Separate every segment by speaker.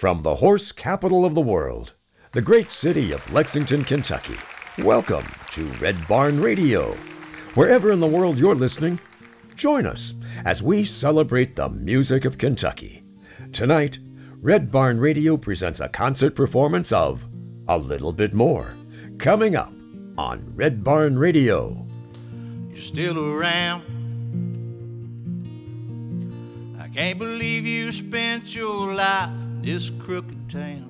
Speaker 1: From the horse capital of the world, the great city of Lexington, Kentucky, welcome to Red Barn Radio. Wherever in the world you're listening, join us as we celebrate the music of Kentucky. Tonight, Red Barn Radio presents a concert performance of A Little Bit More, coming up on Red Barn Radio.
Speaker 2: You're still around. I can't believe you spent your life in this crooked town.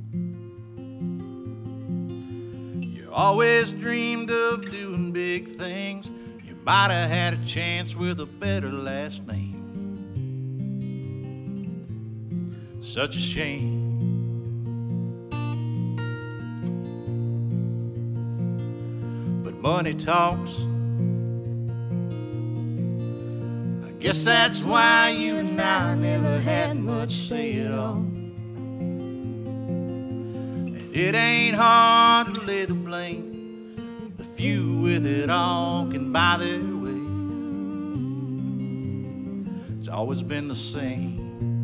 Speaker 2: You always dreamed of doing big things. You might have had a chance with a better last name. Such a shame. But money talks. I guess that's why you and I never had much say at all. And it ain't hard to lay the blame. The few with it all can buy their way. It's always been the same.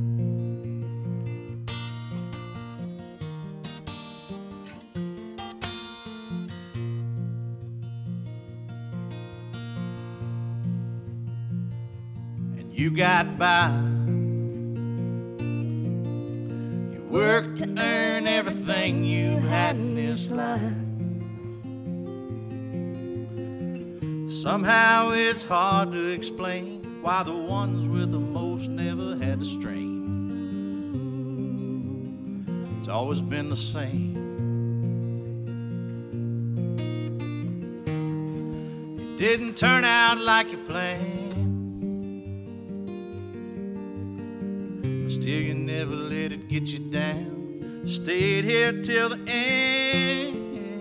Speaker 2: You got by. You worked to earn everything you had in this life. Somehow it's hard to explain why the ones with the most never had to strain. It's always been the same. It didn't turn out like you planned. Still, you never let it get you down. Stayed here till the end.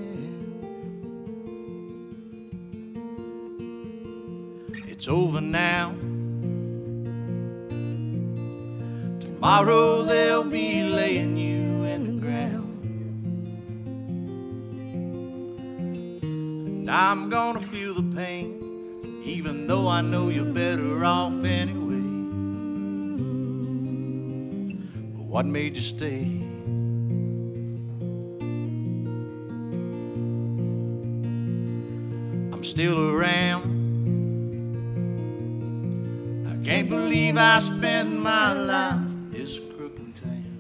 Speaker 2: It's over now. Tomorrow they'll be laying you in the ground. And I'm gonna feel the pain, even though I know you're better off anyway. What made you stay? I'm still around. I can't believe I spent my life in this crooked town.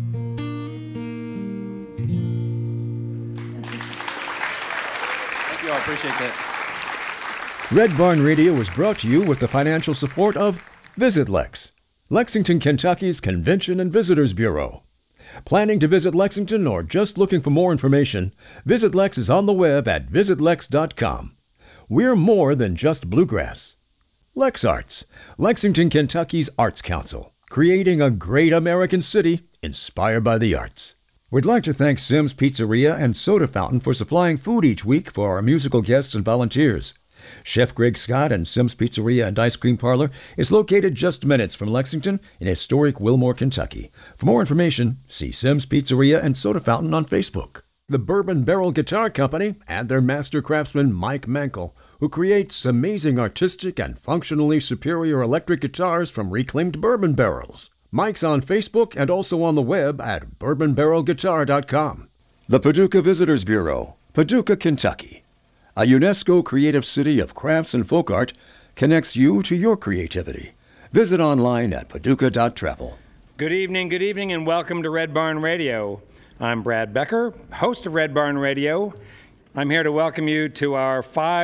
Speaker 3: Thank you all, appreciate that.
Speaker 1: Red Barn Radio is brought to you with the financial support of Visit Lex, Lexington, Kentucky's Convention and Visitors Bureau. Planning to visit Lexington or just looking for more information, Visit Lex is on the web at visitlex.com. We're more than just bluegrass. Lex Arts, Lexington, Kentucky's Arts Council, creating a great American city inspired by the arts. We'd like to thank Simms Pizzeria and Soda Fountain for supplying food each week for our musical guests and volunteers. Chef Greg Scott and Simms Pizzeria and Ice Cream Parlor is located just minutes from Lexington in historic Wilmore, Kentucky. For more information, see Simms Pizzeria and Soda Fountain on Facebook. The Bourbon Barrel Guitar Company and their master craftsman Mike Mankel, who creates amazing artistic and functionally superior electric guitars from reclaimed bourbon barrels. Mike's on Facebook and also on the web at bourbonbarrelguitar.com. The Paducah Visitors Bureau, Paducah, Kentucky. A UNESCO creative city of crafts and folk art connects you to your creativity. Visit online at paducah.travel.
Speaker 4: Good evening, and welcome to Red Barn Radio. I'm Brad Becker, host of Red Barn Radio. I'm here to welcome you to our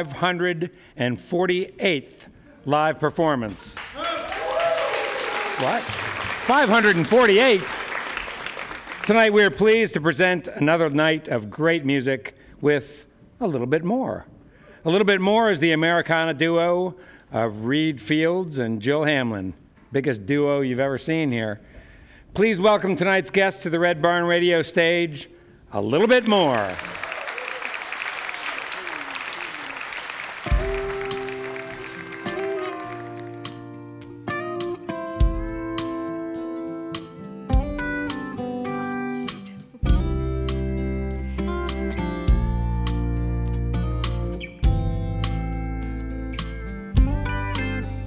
Speaker 4: 548th live performance. What? 548? Tonight we are pleased to present another night of great music with A Little Bit More. A Little Bit More is the Americana duo of Reed Fields and Jill Hamlin. Biggest duo you've ever seen here. Please welcome tonight's guest to the Red Barn Radio stage, A Little Bit More.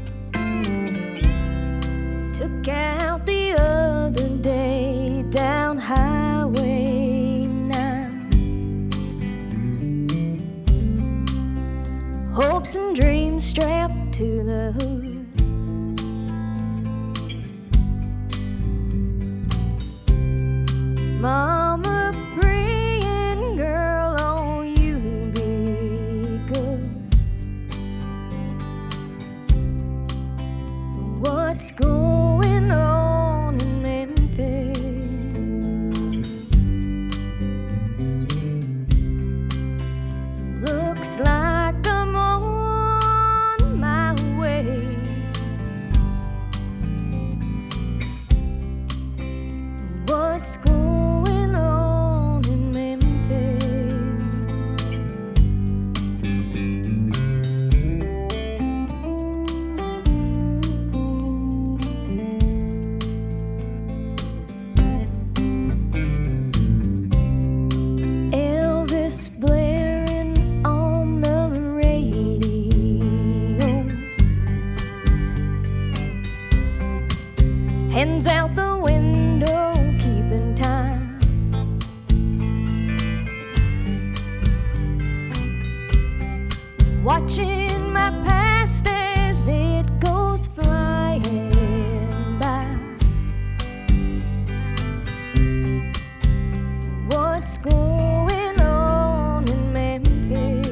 Speaker 5: Took out the other day down Highway 9. Hopes and dreams strapped to the hood. Mama praying, girl, oh, you be good. What's going on in Memphis? Looks like I'm on my way. What's going on in Memphis? Elvis blaring on the radio, hands out the window, keeping time. Watching my past as it goes flying by. What's going on in Memphis?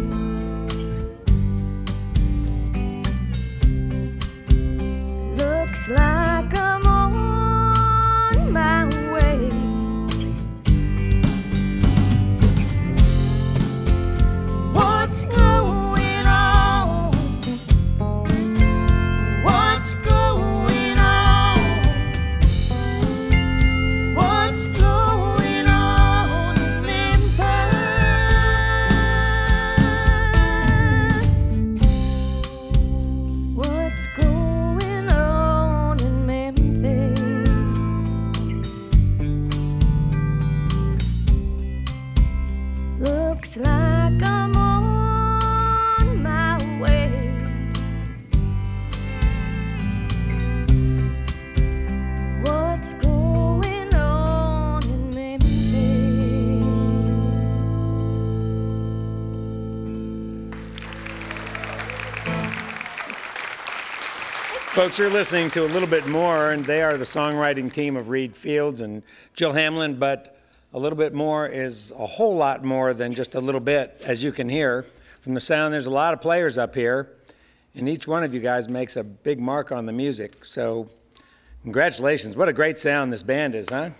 Speaker 5: Looks like I'm on my way. What's going on? What's going on? What's going on in Memphis? What's going on in Memphis? Looks like I'm on my way. What's going on in Memphis?
Speaker 4: Folks, you're listening to A Little Bit More, and they are the songwriting team of Reed Fields and Jill Hamlin, but A Little Bit More is a whole lot more than just a little bit, as you can hear. From the sound, there's a lot of players up here, and each one of you guys makes a big mark on the music. So, congratulations. What a great sound this band is, huh?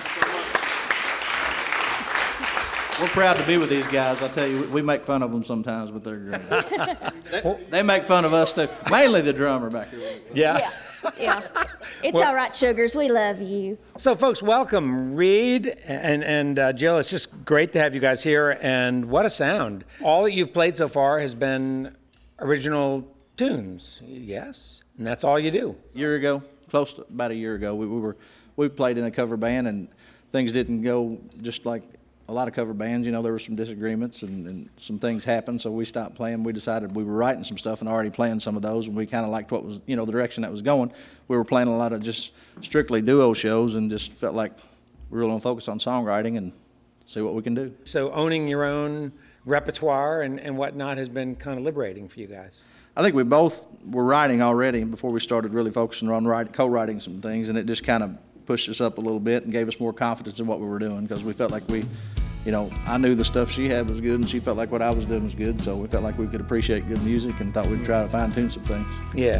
Speaker 2: We're proud to be with these guys. I tell you, we make fun of them sometimes, but they're great. They make fun of us too. Mainly the drummer back here.
Speaker 4: Yeah.
Speaker 6: Yeah. It's
Speaker 4: Well-
Speaker 6: all right, sugars. We love you.
Speaker 4: So, folks, welcome, Reed and Jill. It's just great to have you guys here, and what a sound. All that you've played so far has been original tunes, yes? And that's all you do.
Speaker 2: Year ago, close to about a year ago, we played in a cover band, and things didn't go just like a lot of cover bands. You know, there were some disagreements and some things happened, so we stopped playing. We decided we were writing some stuff and already playing some of those, and we kind of liked what was, the direction that was going. We were playing a lot of just strictly duo shows and just felt like we were going to focus on songwriting and see what we can do.
Speaker 4: So owning your own repertoire and whatnot has been kind of liberating for you guys.
Speaker 2: I think we both were writing already before we started really focusing on co-writing some things, and it just kind of pushed us up a little bit and gave us more confidence in what we were doing, because we felt like I knew the stuff she had was good, and she felt like what I was doing was good, so we felt like we could appreciate good music and thought we'd try to fine-tune some things.
Speaker 4: Yeah.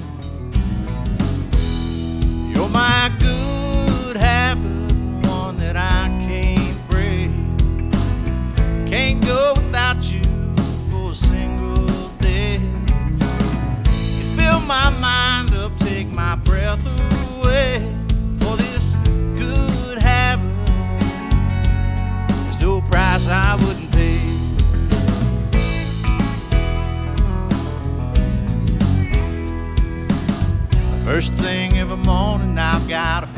Speaker 2: You're my good habit, one that I can't break. Can't go without you for a single day. You fill my mind up, take my breath away. For this good habit, there's no price I wouldn't pay. First thing every morning, I've got a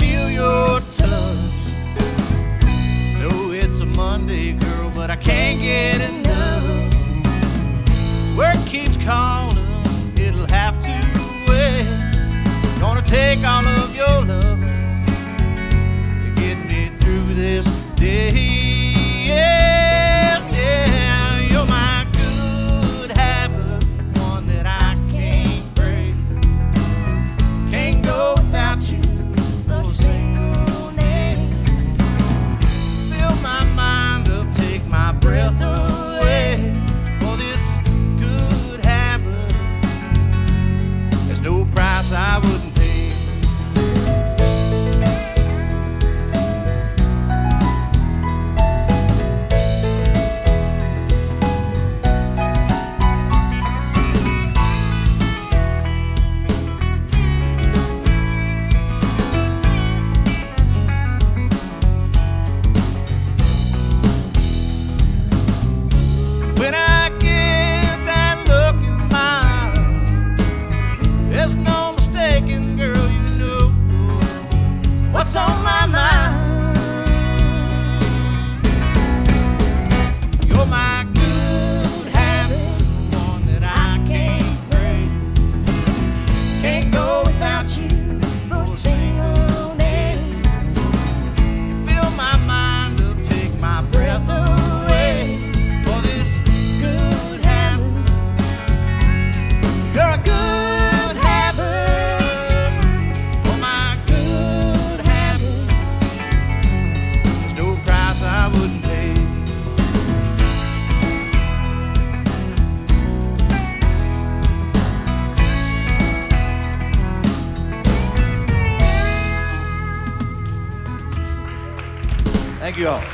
Speaker 3: Thank you all.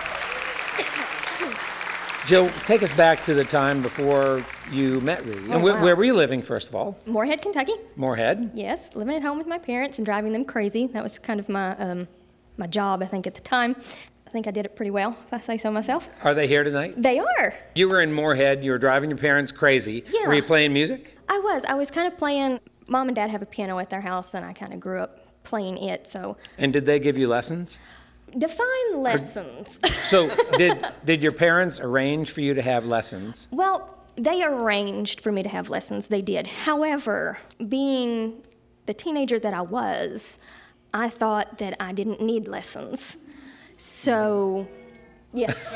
Speaker 4: Jill, take us back to the time before you met Rudy. And where were you living, first of all?
Speaker 6: Moorhead, Kentucky.
Speaker 4: Moorhead?
Speaker 6: Yes, living at home with my parents and driving them crazy. That was kind of my my job, I think, at the time. I think I did it pretty well, if I say so myself.
Speaker 4: Are they here tonight?
Speaker 6: They are.
Speaker 4: You were in Moorhead. You were driving your parents crazy.
Speaker 6: Yeah.
Speaker 4: Were you playing music?
Speaker 6: I was kind of playing. Mom and Dad have a piano at their house, and I kind of grew up playing it. So
Speaker 4: And did they give you lessons?
Speaker 6: define lessons.
Speaker 4: So did your parents arrange for you to have lessons?
Speaker 6: Well, they arranged for me to have lessons. They did. However, being the teenager that I was, I thought that I didn't need lessons. So, yes.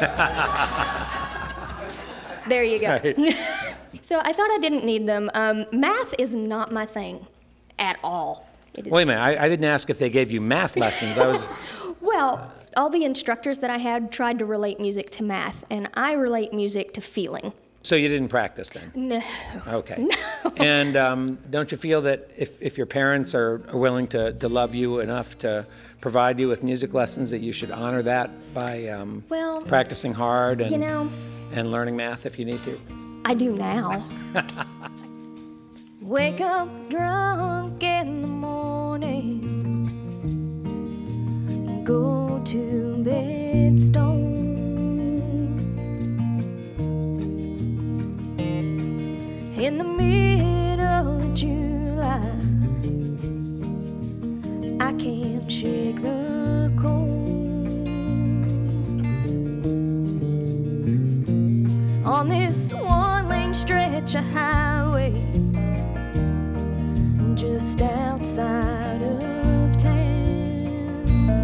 Speaker 6: There you go.
Speaker 4: Right.
Speaker 6: So I thought I didn't need them. Math is not my thing at all. It is.
Speaker 4: Wait a minute. I didn't ask if they gave you math lessons. I was.
Speaker 6: Well, all the instructors that I had tried to relate music to math, and I relate music to feeling.
Speaker 4: So you didn't practice then?
Speaker 6: No.
Speaker 4: Okay. No. And don't you feel that if your parents are willing to love you enough to provide you with music lessons, that you should honor that by
Speaker 6: Well,
Speaker 4: practicing hard and,
Speaker 6: you know,
Speaker 4: and learning math if you need to?
Speaker 6: I do now. Wake up drunk in the morning, go to bed stoned. In the middle of July, I can't shake the cold. On this one-lane stretch of highway, just outside of town,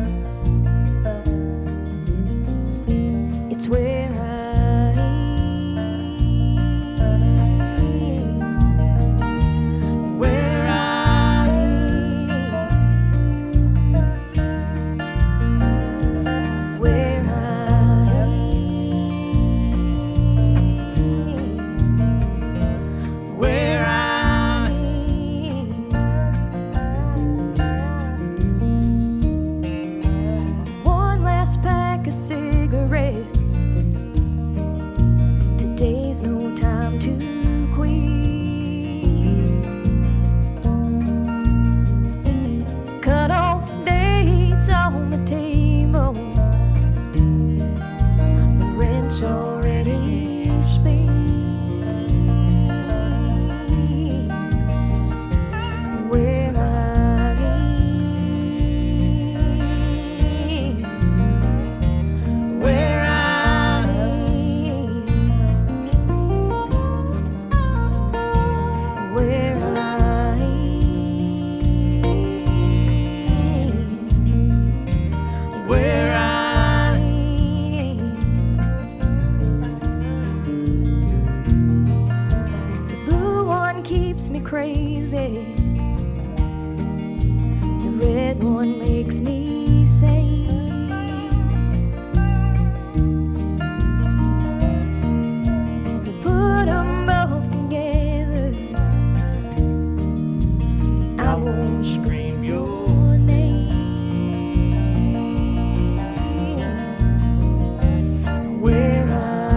Speaker 6: it's where I cigarettes. Today's no time to quit. Cut off dates on the table. The rent's already spent. Where keeps me crazy, the red one makes me sane. Put them both together, I won't scream your name. Where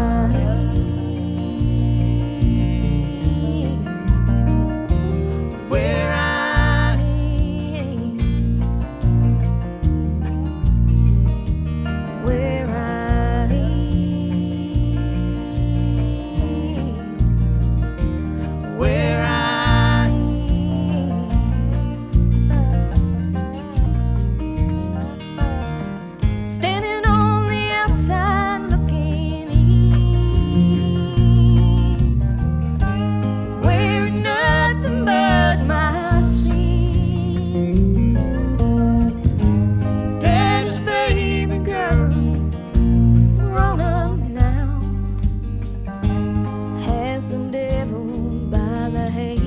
Speaker 6: standing on the outside looking in, wearing nothing but my sin. Daddy's baby girl, grown up now, has the devil by the hand.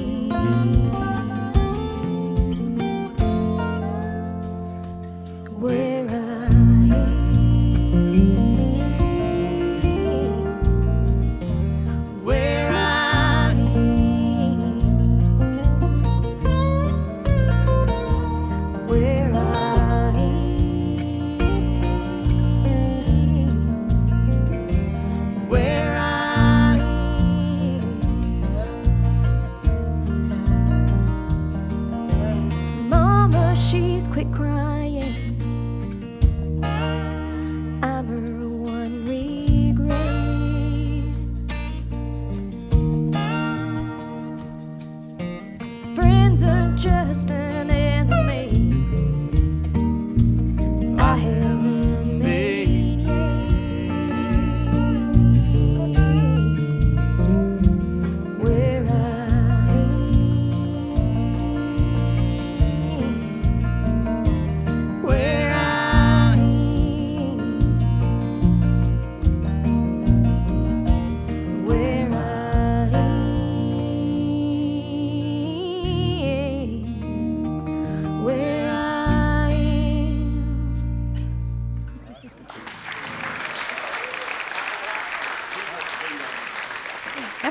Speaker 6: Where I am.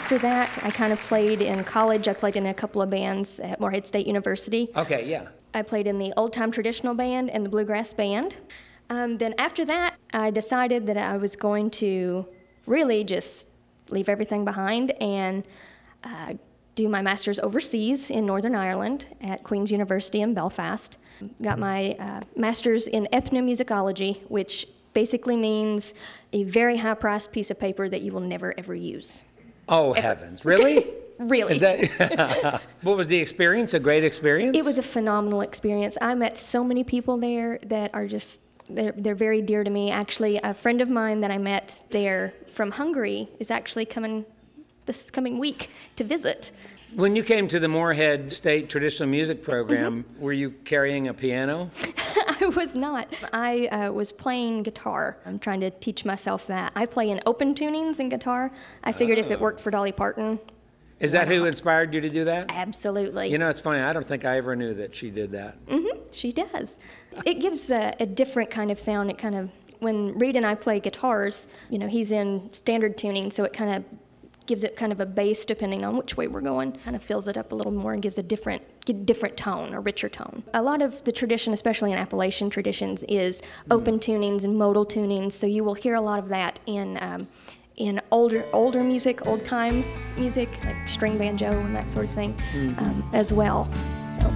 Speaker 6: after that, I kind of played in college. I played in a couple of bands at Morehead State University.
Speaker 4: Okay, yeah.
Speaker 6: I played in the old time traditional band and the bluegrass band. Then after that, I decided that I was going to really just leave everything behind and do my master's overseas in Northern Ireland at Queen's University in Belfast. Got my master's in ethnomusicology, which basically means a very high-priced piece of paper that you will never, ever use.
Speaker 4: Oh, heavens. Really?
Speaker 6: Really.
Speaker 4: Is that, what was the experience? A great experience?
Speaker 6: It was a phenomenal experience. I met so many people there that are just, they're very dear to me. Actually, a friend of mine that I met there from Hungary is actually coming this coming week to visit.
Speaker 4: When you came to the Morehead State Traditional Music Program, were you carrying a piano?
Speaker 6: I was not. I was playing guitar. I'm trying to teach myself that. I play in open tunings in guitar. I figured if it worked for Dolly Parton.
Speaker 4: Is that who inspired you to do that?
Speaker 6: Absolutely.
Speaker 4: You know, it's funny. I don't think I ever knew that she did that.
Speaker 6: She does. It gives a different kind of sound. It kind of, when Reed and I play guitars, you know, he's in standard tuning, so it kind of gives it kind of a bass depending on which way we're going. Kind of fills it up a little more and gives a different tone, a richer tone. A lot of the tradition, especially in Appalachian traditions, is open tunings and modal tunings. So you will hear a lot of that in older music, old time music, like string banjo and that sort of thing, as well. So.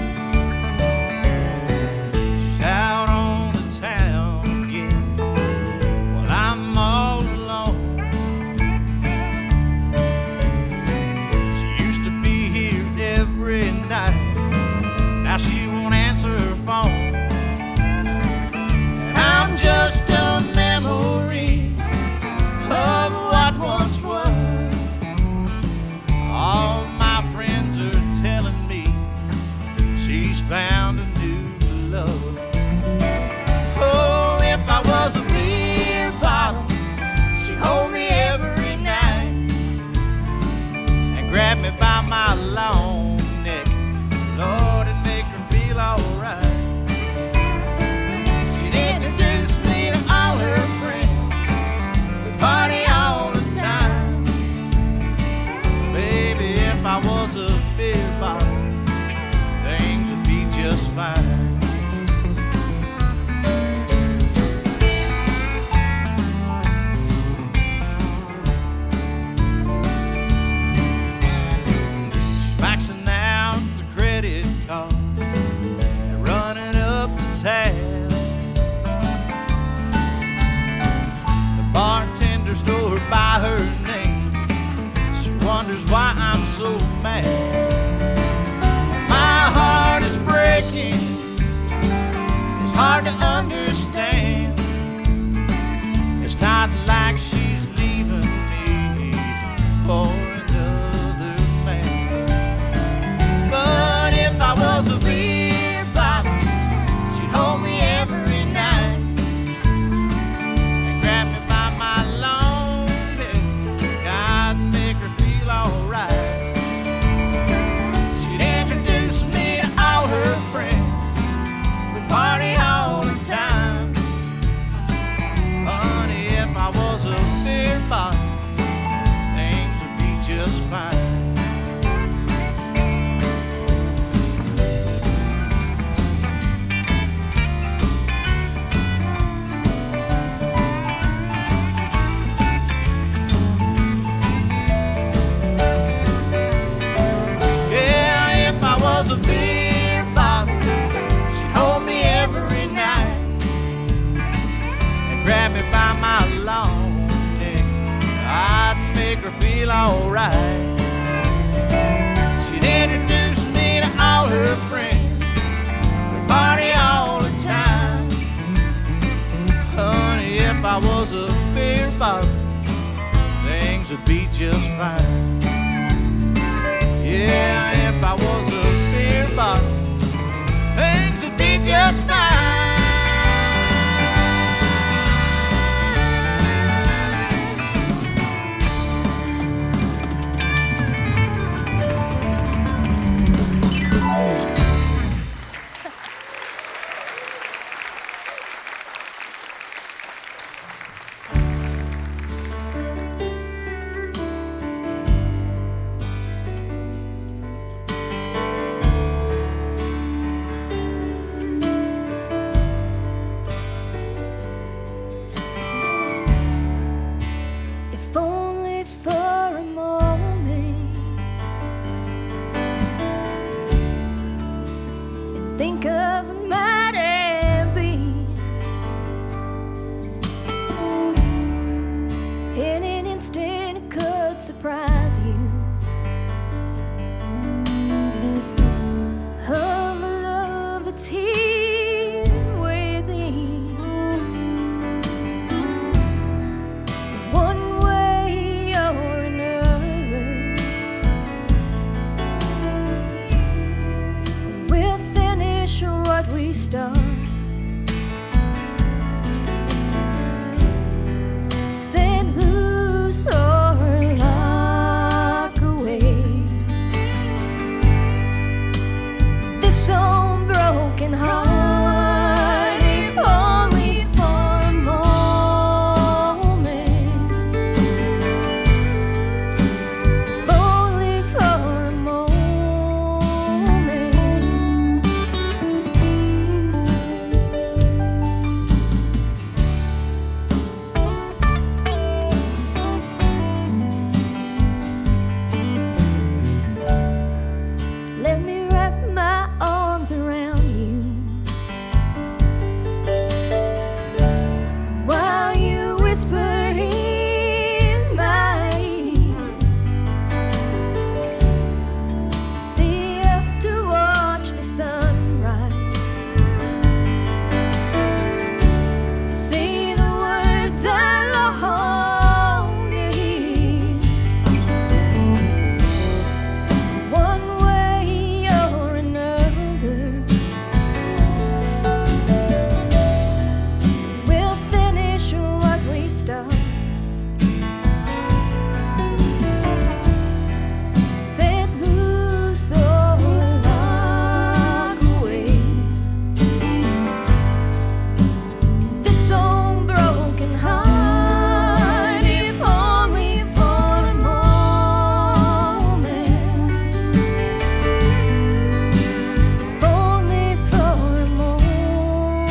Speaker 7: She's out on the town again. Well, I'm all alone. She used to be here every night. Now she won't answer her phone. And I'm just a memory of what once was. All my friends are telling me she's found a new love. Oh, if I was a beer bottle, she'd hold me every night and grab me by my long neck. Lord, it'd make her feel alright. She'd introduce me to all her friends. We'd party all the time. Baby, if I was a beer bottle, things would be just fine. Maxing out the credit card and running up the tab. The bartender scored by her name. She wonders why I'm so mad. My heart is breaking. It's hard to understand. It's not like she's leaving me for another man. But if I was a beer bottle, she'd hold me every night and grab me by my long neck. God, make her feel alright. She'd introduce me to all her friends. We'd party all the time. Honey, if I was a beer bottle, things would be just fine. Yeah, if I was a beer bottle, she'd hold me every night and grab me by my long neck. I'd make her feel alright. She'd introduce me to all her friends. We'd party all the time. Honey, if I was a beer bottle, things would be just fine. Yeah, if I was a beer bottle, things would be just fine.
Speaker 5: might surprise you. Of love that's here within, one way or another, we'll finish what we start. Set loose or lock away this old broken heart, if only for a moment, if only for a moment. Let me wrap my arms around you while you whisper in my ear. Stay up to watch the sunrise. Say the words I long to hear. One way or another, we'll finish what we start. Set loose or lock away this old broken heart, if only for a moment, if only for a moment.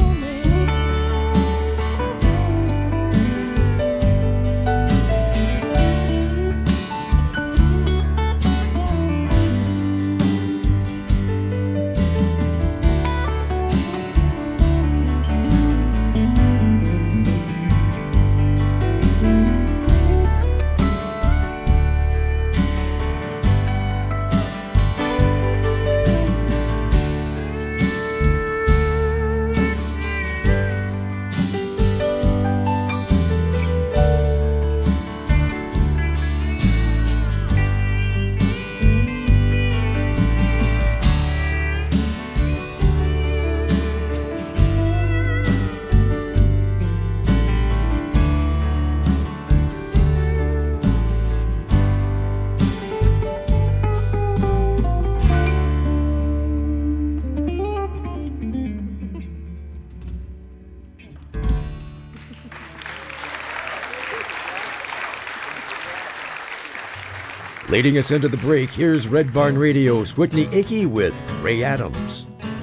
Speaker 1: Leading us into the break, here's Red Barn Radio's Whitney Ickey with Ray Adams.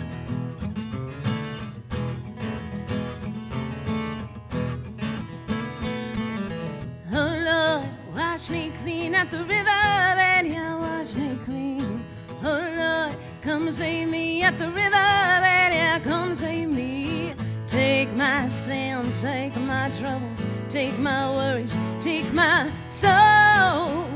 Speaker 5: Oh Lord, wash me clean at the river, and yeah, wash me clean. Oh Lord, come save me at the river, and yeah, come save me. Take my sins, take my troubles, take my worries, take my soul.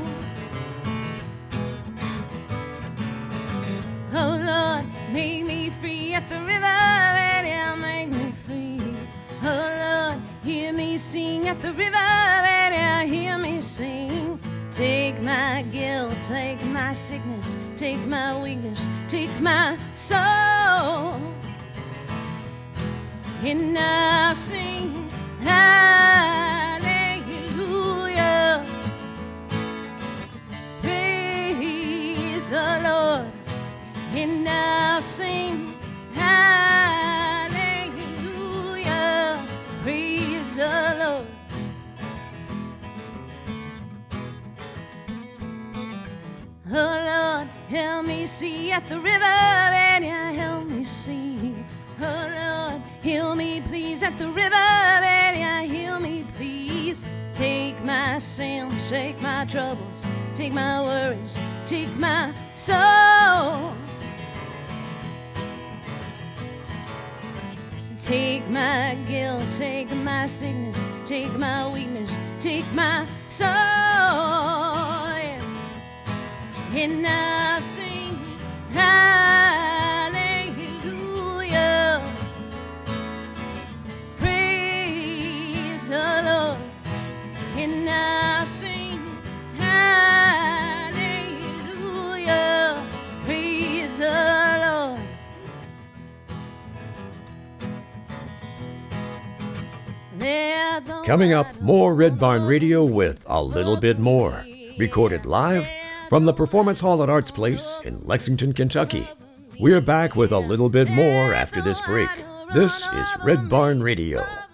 Speaker 5: Oh Lord, make me free at the river, and yeah, make me free. Oh Lord, hear me sing at the river, and yeah, hear me sing. Take my guilt, take my sickness, take my weakness, take my soul. And I'll sing hallelujah. Praise the Lord. And I'll sing hallelujah. Praise the Lord. Oh Lord, help me see at the river, and yeah, help me see. Oh Lord, heal me please at the river, and yeah, heal me please. Take my sins, take my troubles, take my worries, take my soul. Take my guilt, take my sickness, take my weakness, take my soul. and I sing hallelujah. Praise the Lord, and I sing hallelujah. Praise the Lord.
Speaker 1: Coming up, more Red Barn Radio with A Little Bit More, recorded live from the Performance Hall at Arts Place in Lexington, Kentucky. We're back with a little bit more after this break. This is Red Barn Radio.